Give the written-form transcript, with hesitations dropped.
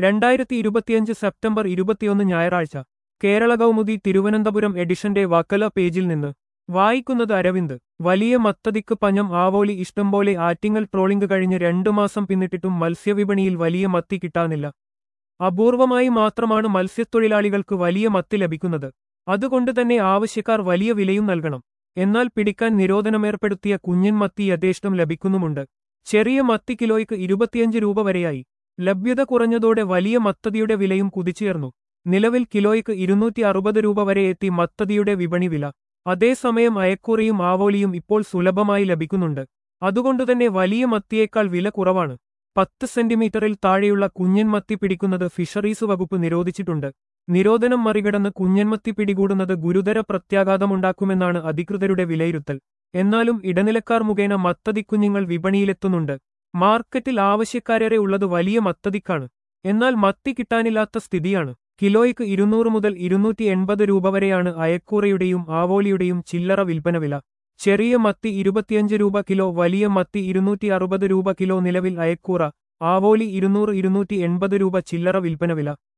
2025 September 21 ഞായറാഴ്ച കേരള കൗമുദി തിരുവനന്തപുരം എഡിഷന്റെ വക്കല പേജിൽ നിന്ന് വായിക്കുന്നത് അരവിന്ദ്. വലിയ മത്തതിക്ക് പഞ്ഞം ആവോലി ഇഷ്ടംപോലെ. ആറ്റിങ്ങൽ ട്രോളിംഗ് കഴിഞ്ഞ് 2 മാസം പിന്നിട്ടിട്ടും മത്സ്യവിപണിയിൽ വലിയ മത്തി കിട്ടാനില്ല. അപൂർവമായി മാത്രമാണ് മത്സ്യത്തൊഴിലാളികൾക്ക് വലിയ മത്തി ലഭിക്കുന്നത്. അതുകൊണ്ട് തന്നെ ആവശ്യക്കാർ വലിയ വിലയും നൽകണം. എന്നാൽ പിടിക്കാൻ നിരോധനമേർപ്പെടുത്തിയ കുഞ്ഞൻ മത്തി യഥേഷ്ടം ലഭിക്കുന്നുമുണ്ട്. ചെറിയ മത്തി കിലോയ്ക്ക് 25 രൂപ വരെയായി. ലഭ്യത കുറഞ്ഞതോടെ വലിയ മത്തതിയുടെ വിലയും കുതിച്ചുയർന്നു. നിലവിൽ കിലോയ്ക്ക് 260 രൂപ വരെ എത്തി മത്തതിയുടെ വിപണി വില. അതേസമയം അയക്കൂറയും ആവോലിയും ഇപ്പോൾ സുലഭമായി ലഭിക്കുന്നുണ്ട്. അതുകൊണ്ടുതന്നെ വലിയ മത്തിയേക്കാൾ വില കുറവാണ്. 10 സെന്റിമീറ്ററിൽ താഴെയുള്ള കുഞ്ഞൻ മത്തി പിടിക്കുന്നത് ഫിഷറീസ് വകുപ്പ് നിരോധിച്ചിട്ടുണ്ട്. നിരോധനം മറികടന്ന് കുഞ്ഞൻമത്തി പിടികൂടുന്നത് ഗുരുതര പ്രത്യാഘാതമുണ്ടാക്കുമെന്നാണ് അധികൃതരുടെ വിലയിരുത്തൽ. എന്നാലും ഇടനിലക്കാർ മുഖേന മത്തതിക്കുഞ്ഞുങ്ങൾ വിപണിയിലെത്തുന്നുണ്ട്. മാർക്കറ്റിൽ ആവശ്യക്കാരേറെ ഉള്ളത് വലിയ മത്തതിക്കാണ്. എന്നാൽ മത്തി കിട്ടാനില്ലാത്ത സ്ഥിതിയാണ്. കിലോയ്ക്ക് 200 മുതൽ 280 രൂപ വരെയാണ് അയക്കൂറയുടെയും ആവോലിയുടെയും ചില്ലറ വിൽപ്പന വില. ചെറിയ മത്തി 25 രൂപ കിലോ, വലിയ മത്തി 260 രൂപ കിലോ. നിലവിൽ അയക്കൂറ, ആവോലി 200-280 രൂപ ചില്ലറ വിൽപ്പന വില.